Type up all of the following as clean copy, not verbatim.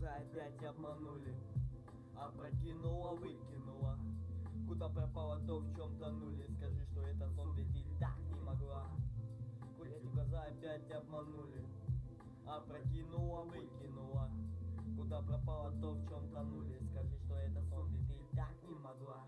глаза опять обманули, опрокинула, выкинула. Куда пропало то, в чем тонули? Скажи, что это сон, ведь ты так не могла. Эти глаза опять обманули, опрокинула, выкинула. Куда пропало то, в чем тонули? Скажи, что это сон, ведь ты так не могла.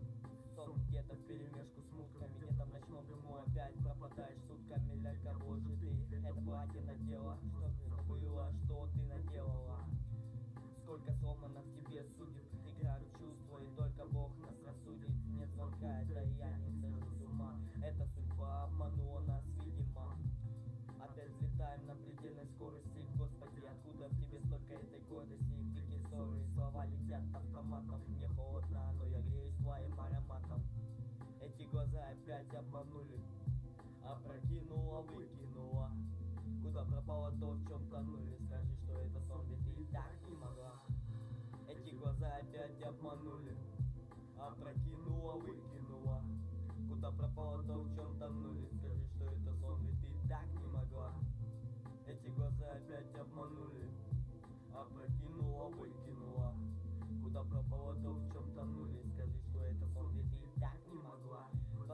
Сон где-то вперемешку с мутками, где-то в ночном дыму опять пропадаешь сутками. Для кого же ты это платье надела? Что же это было, что ты наделала? Сколько сломано в тебе судеб, играют чувства, и только Бог нас рассудит. Нет звонка, это я не схожу с ума, это судьба обманула нас, видимо. Опять взлетаем на предельной скорости. Господи, откуда в тебе столько этой гордости? И крики ссоры, и слова летят автоматом. Мне холодно, но я греюсь твоим ароматом. Эти глаза опять обманули, опрокинула, выкинула. Куда пропало то, в чем тонули? Скажи, что это сон, ведь ты так не могла. Эти глаза опять обманули, опрокинула, выкинула. Куда пропало то, в чем тонули? Скажи, что это сон, ведь ты так не могла. Эти глаза опять обманули, опрокинула, выкинула. Куда пропало то, в чем тонули? Скажи, что это сон, ведь ты так не могла.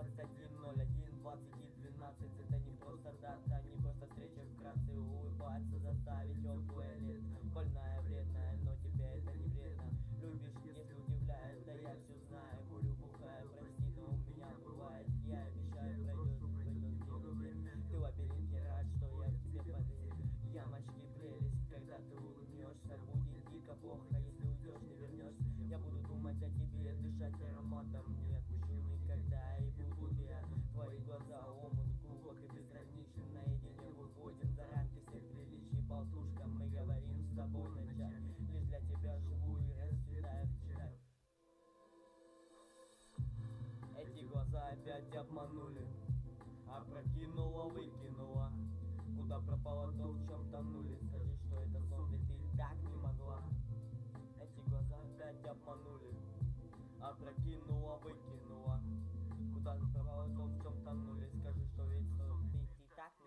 21.01, 20.12. Это не просто дата, не просто встреча, вкратце улыбаться, заставить он туалет. Больная, вредная, но тебе это не вредно. Любишь, если удивляет, да я все знаю. Курю, бухаю, прости, но у меня бывает. Я обещаю, пройдет много времени. Ты лабиринт, я рад, что я в тебе поверил. Ямочки, прелесть, когда ты улыбнешься. Будет дико плохо, если уйдешь, не вернешься. Я буду думать о тебе, дышать ароматом. Не отпущу никогда и буду я. Твои глаза омут глубок и безграничен. Наедине выходим за рамки всех приличий. Болтушка, мы говорим с тобой ночами. Лишь для тебя живу и расцветаю в чай. Эти глаза опять обманули, опрокинула, выкинула. Куда пропало то, в чем тонули? Скажи, что это сон, ведь ты так не могла. Эти глаза опять обманули, опрокинула, выкинула. Куда пропало то, в чем тонули?